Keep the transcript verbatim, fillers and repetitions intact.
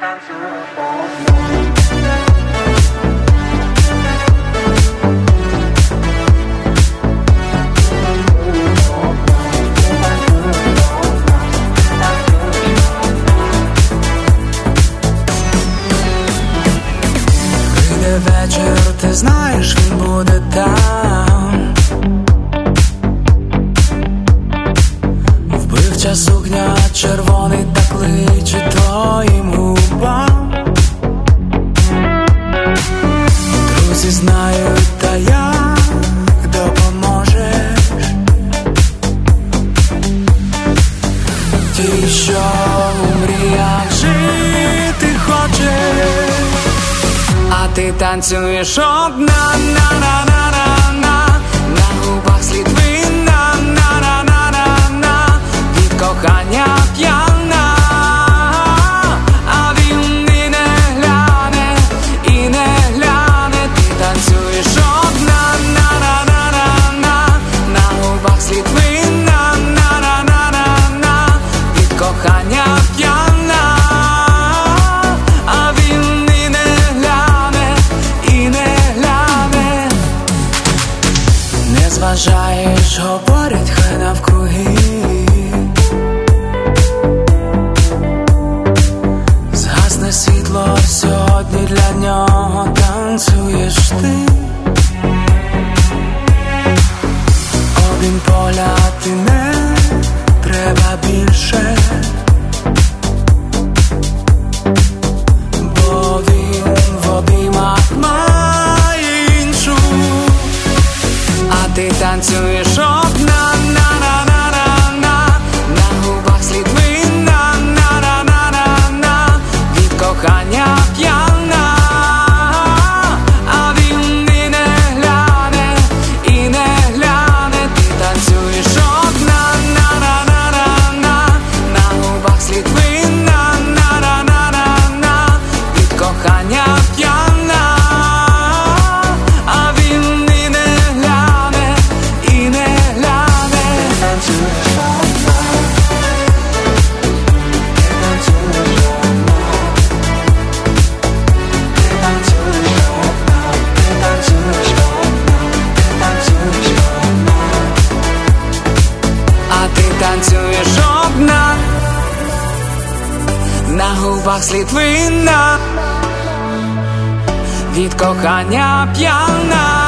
Прийде вечір, ти знаєш, він буде там. Вбивча сукня, червоний та кличе твоїм губам. Друзі знають, та як допоможеш. Ті, що у мріях жити хочеш, а ти танцюєш одна, на-на-на-на-на. На губах слід вина, на-на-на-на-на. Від кохання п'яна, а він і не гляне, і не гляне. Ти танцюєш одна, на-на-на-на-на. На губах слід вина, на-на-на-на-на. Від кохання п'яна, а він і не гляне, і не гляне. Не зважаєш, говорять, хай навкруги. Згасне світло, сьогодні для нього танцюєш ти. Обійм поля, ти не треба більше, бо він в обіймах має іншу. А ти танцюєш одна, на-на-на-на-на. На губах слід вина, на-на-на-на-на. Від кохання п'яна, а він і не гляне, і не гляне. Ти танцюєш одна, на-на-на-на-на. На губах слід вина, на-на-на-на-на. Від кохання п'яна, а він і не гляне, і не гляне. А ти танцюєш одна, на губах слід вина. Від кохання п'яна.